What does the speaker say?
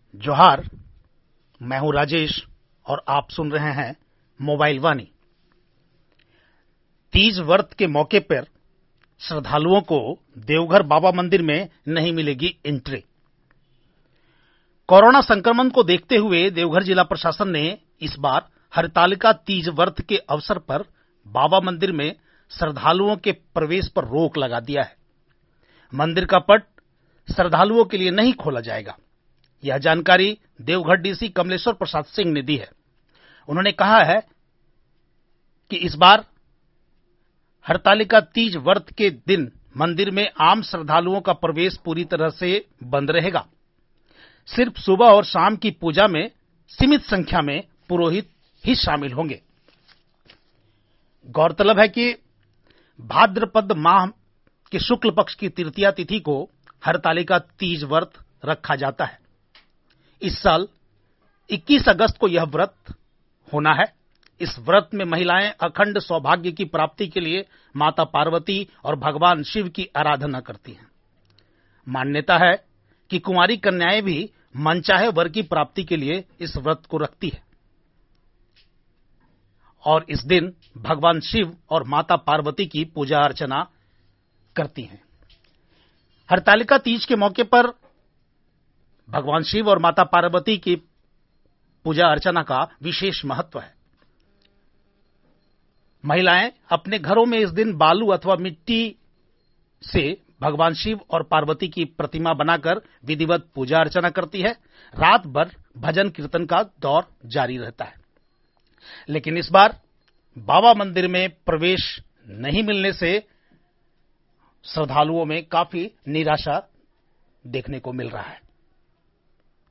जोहार, मैं हूं राजेश और आप सुन रहे हैं मोबाइल वाणी। तीज व्रत के मौके पर श्रद्धालुओं को देवघर बाबा मंदिर में नहीं मिलेगी एंट्री। कोरोना संक्रमण को देखते हुए देवघर जिला प्रशासन ने इस बार हरतालिका तीज व्रत के अवसर पर बाबा मंदिर में श्रद्धालुओं के प्रवेश पर रोक लगा दिया है। मंदिर का पट श्रद्धालुओं के लिए नहीं खोला जाएगा। यह जानकारी देवघर डीसी कमलेश्वर प्रसाद सिंह ने दी है। उन्होंने कहा है कि इस बार हरतालिका तीज व्रत के दिन मंदिर में आम श्रद्धालुओं का प्रवेश पूरी तरह से बंद रहेगा। सिर्फ सुबह और शाम की पूजा में सीमित संख्या में पुरोहित ही शामिल होंगे। गौरतलब है कि भाद्रपद माह के शुक्ल पक्ष की तृतीया तिथि को हरतालिका तीज व्रत रखा जाता है। इस साल 21 अगस्त को यह व्रत होना है। इस व्रत में महिलाएं अखंड सौभाग्य की प्राप्ति के लिए माता पार्वती और भगवान शिव की आराधना करती हैं। मान्यता है कि कुंवारी कन्याएं भी मनचाहे वर की प्राप्ति के लिए इस व्रत को रखती है और इस दिन भगवान शिव और माता पार्वती की पूजा अर्चना करती हैं। हरतालिका तीज के मौके पर भगवान शिव और माता पार्वती की पूजा अर्चना का विशेष महत्व है। महिलाएं अपने घरों में इस दिन बालू अथवा मिट्टी से भगवान शिव और पार्वती की प्रतिमा बनाकर विधिवत पूजा अर्चना करती है। रात भर भजन कीर्तन का दौर जारी रहता है। लेकिन इस बार बाबा मंदिर में प्रवेश नहीं मिलने से श्रद्धालुओं में काफी निराशा देखने को मिल रहा है।